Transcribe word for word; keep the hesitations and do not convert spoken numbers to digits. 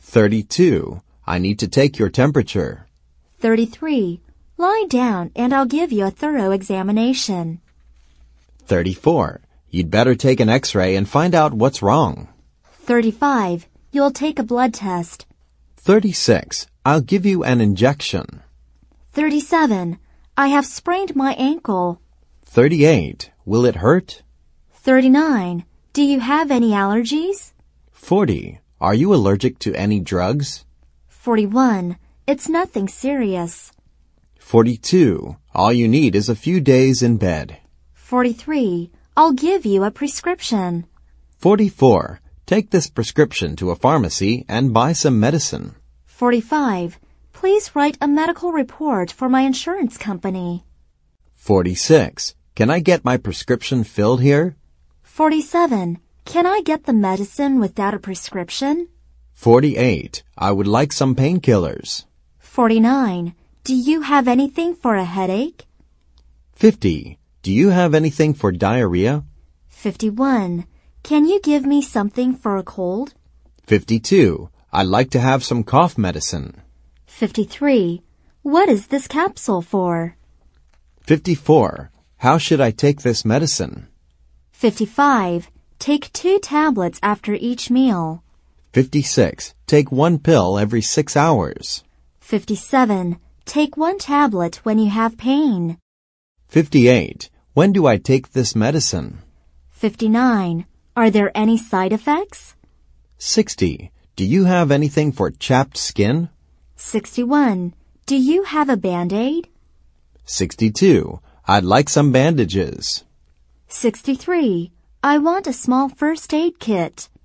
thirty-two. I need to take your temperature. thirty-three. Lie down and I'll give you a thorough examination. thirty-four. You'd better take an x-ray and find out what's wrong. thirty-five. You'll take a blood test. thirty-six. I'll give you an injection. thirty-seven. I have sprained my ankle. thirty-eight. Will it hurt? thirty-nine. Do you have any allergies? forty. Are you allergic to any drugs? forty-one. It's nothing serious. forty-two. All you need is a few days in bed. forty-three. I'll give you a prescription. forty-four. Take this prescription to a pharmacy and buy some medicine. forty-five. Please write a medical report for my insurance company. forty-six. Can I get my prescription filled here? forty-seven. Can I get the medicine without a prescription? forty-eight. I would like some painkillers. forty-nine. Do you have anything for a headache? fifty. Do you have anything for diarrhea? fifty-one. Can you give me something for a cold? fifty-two. I'd like to have some cough medicine. fifty-three. What is this capsule for? fifty-four. How should I take this medicine? fifty-five. Take two tablets after each meal. fifty-six. Take one pill every six hours. fifty-seven. Take one tablet when you have pain. fifty-eight. When do I take this medicine? fifty-nine. Are there any side effects? sixty. Do you have anything for chapped skin? sixty-one. Do you have a Band-Aid? sixty-two. I'd like some bandages. sixty-three. I want a small first aid kit.